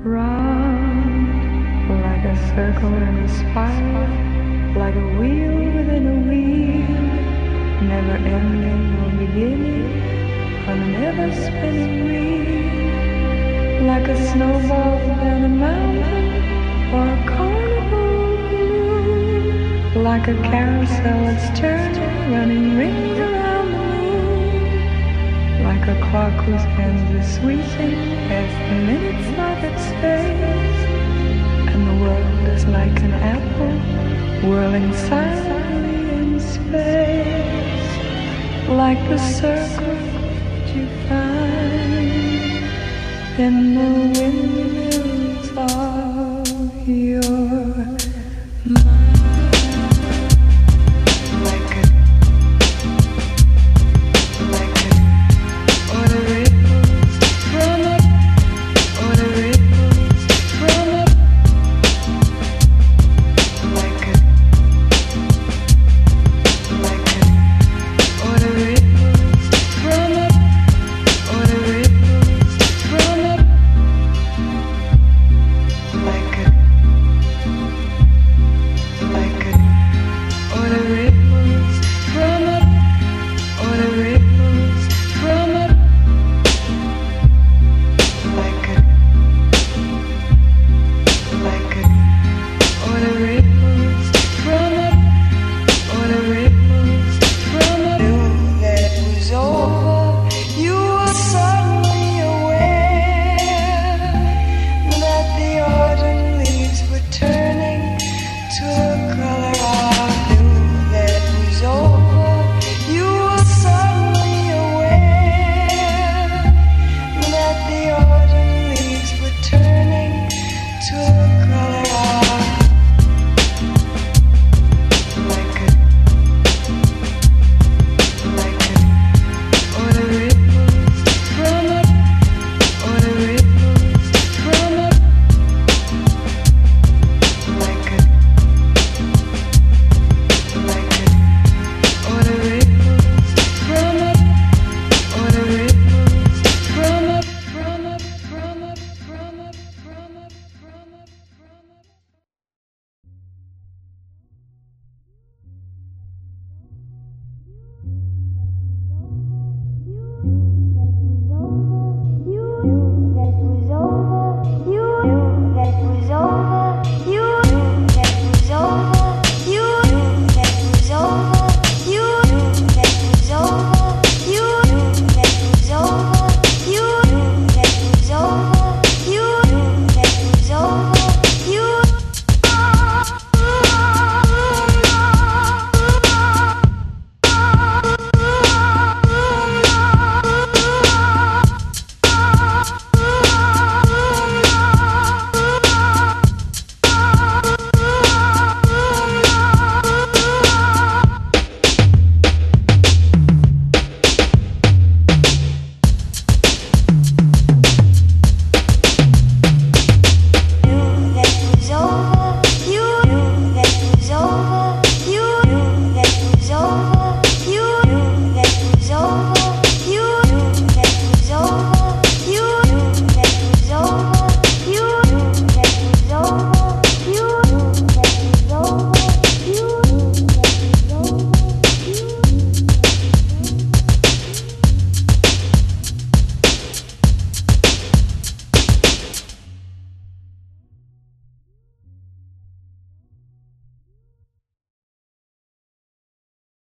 round like a circle in a spiral, like a wheel within a wheel, never ending or beginning on an ever spinning reel, like a snowball down a mountain or a carnival balloon, like a carousel that's turning, running rings around the moon, like a clock whose hands are sweeping past the minutes of its face, and the world is like an apple whirling silently in space, like the circle that you find in the wind.